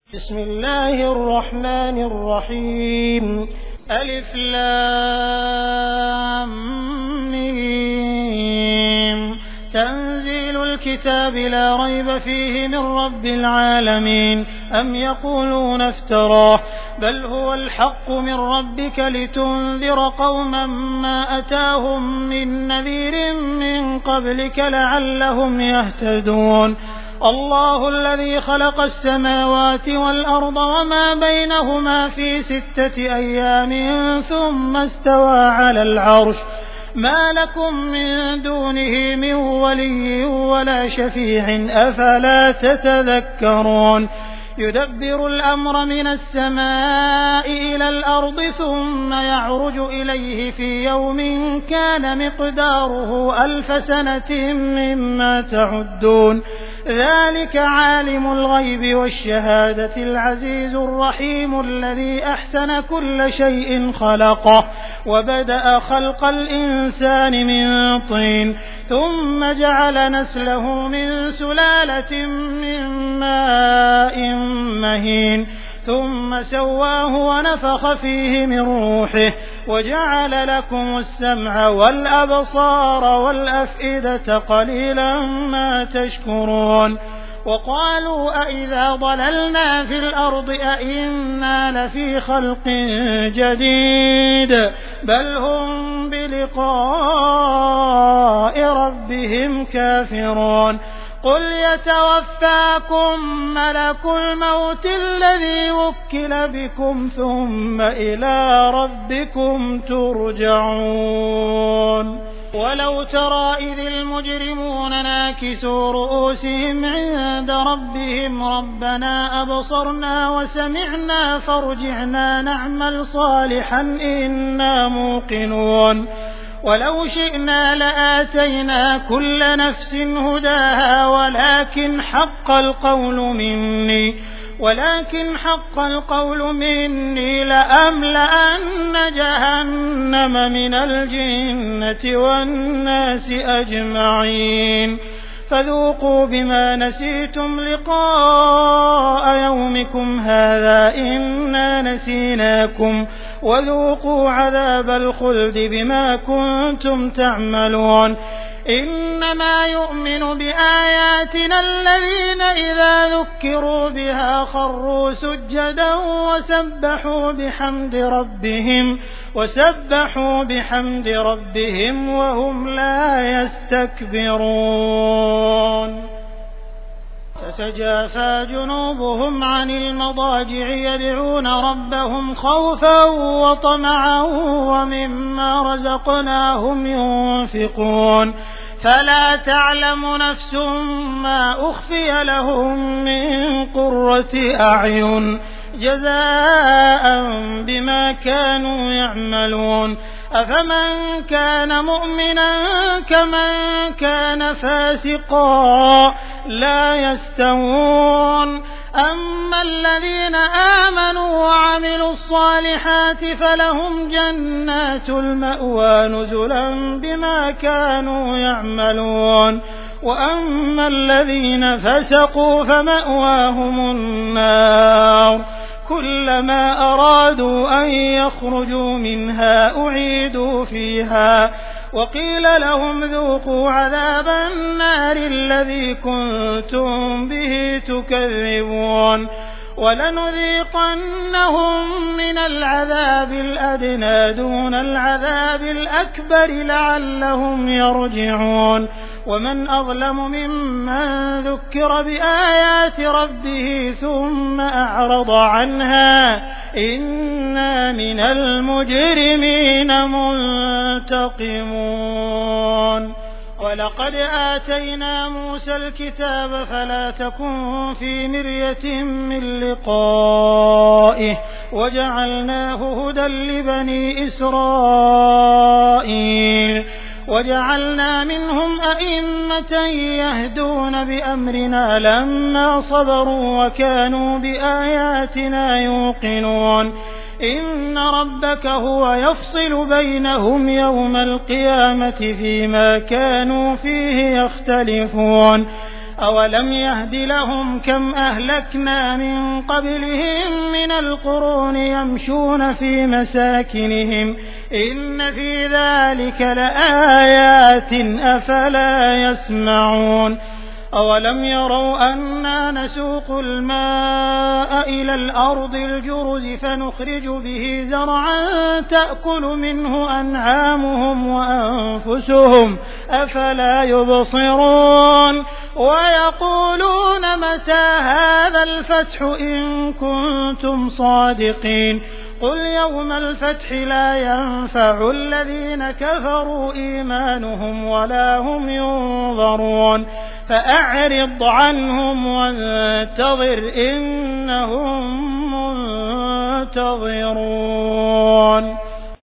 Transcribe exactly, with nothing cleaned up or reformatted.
بسم الله الرحمن الرحيم. ألف لام ميم. تنزيل الكتاب لا ريب فيه من رب العالمين. أم يقولون افتراه بل هو الحق من ربك لتنذر قوما ما أتاهم من نذير من قبلك لعلهم يهتدون. الله الذي خلق السماوات والأرض وما بينهما في ستة أيام ثم استوى على العرش ما لكم من دونه من ولي ولا شفيع أفلا تتذكرون. يدبر الأمر من السماء إلى الأرض ثم يعرج إليه في يوم كان مقداره ألف سنة مما تعدون. ذلك عالم الغيب والشهادة العزيز الرحيم الذي أحسن كل شيء خلقه وبدأ خلق الإنسان من طين ثم جعل نسله من سلالة من ماء مهين ثم سواه ونفخ فيه من روحه وجعل لكم السمع والأبصار والأفئدة قليلا ما تشكرون. وقالوا أئذا ضللنا في الأرض أئنا لفي خلق جديد بل هم بلقاء ربهم كافرون. قل يتوفاكم ملك الموت الذي وكل بكم ثم إلى ربكم ترجعون. ولو ترى إذ المجرمون ناكسوا رؤوسهم عند ربهم ربنا أبصرنا وسمعنا فارجعنا نعمل صالحا إنا موقنون. ولو شئنا لآتينا كل نفس هداها ولكن حق القول مني ولكن حق القول مني لأملأن جهنم من الجنة والناس أجمعين. فذوقوا بما نسيتم لقاء يومكم هذا إنا نسيناكم وذوقوا عذاب الخلد بما كنتم تعملون. إنما يؤمن بآياتنا الذين إذا ذكروا بها خروا سجدا وسبحوا بحمد ربهم وسبحوا بحمد ربهم وهم لا يستكبرون. تتجافى جنوبهم عن المضاجع يدعون ربهم خوفا وطمعا ومما رزقناهم ينفقون. فلا تعلم نفس ما أخفي لهم من قرة أعين جزاء بما كانوا يعملون. أفمن كان مؤمنا كمن كان فاسقا لا يستوون. أما الذين آمنوا وعملوا الصالحات فلهم جنات المأوى نزلا بما كانوا يعملون. وأما الذين فسقوا فمأواهم النار كلما أرادوا أن يخرجوا منها أعيدوا فيها وقيل لهم ذوقوا عذاب النار الذي كنتم به تكذبون. ولنذيقنهم من العذاب الأدنى دون العذاب الأكبر لعلهم يرجعون. ومن أظلم ممن ذكر بآيات ربه ثم أعرض عنها إنا من المجرمين منتقمون. ولقد آتينا موسى الكتاب فلا تكن في مرية من لقائه وجعلناه هدى لبني إسرائيل وجعلنا منهم أئمة يهدون بأمرنا لما صبروا وكانوا بآياتنا يوقنون. إن ربك هو يفصل بينهم يوم القيامة فيما كانوا فيه يختلفون. أولم يهد لهم كم أهلكنا من قبلهم من القرون يمشون في مساكنهم إن في ذلك لآيات أفلا يسمعون أولم يروا أنا نسوق الماء إلى الأرض الجرز فنخرج به زرعا تأكل منه أنعامهم وأنفسهم أفلا يبصرون ويقولون متى هذا الفتح إن كنتم صادقين قل يوم الفتح لا ينفع الذين كفروا إيمانهم ولا هم ينظرون فأعرض عنهم وانتظر إنهم منتظرون.